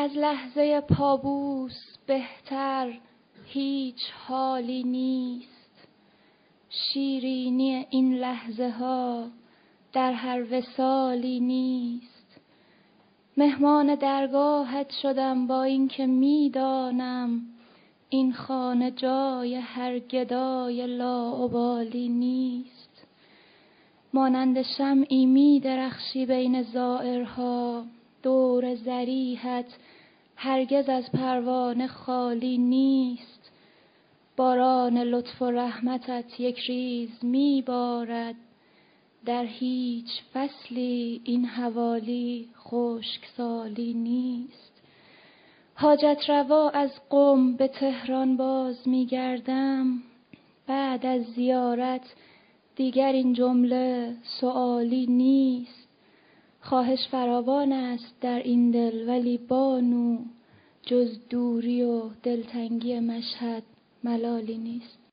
از لحظه پابوس بهتر هیچ حالی نیست. شیرینی این لحظه ها در هر وصالی نیست. مهمان درگاهت شدم با اینکه میدانم این خانه جای هر گدای لاابالی نیست. مانند شمعی می درخشی بین زائرها، دور ضریحت هرگز از پروانه خالی نیست. باران لطف و رحمتت یک ریز می بارد، در هیچ فصلی این حوالی خشکسالی نیست. حاجت روا از قم به تهران باز می گردم، بعد از زیارت دیگر این جمله سؤالی نیست. خواهش فراوان است در این دل ولی بانو، جز دوری و دلتنگی مشهد ملالی نیست.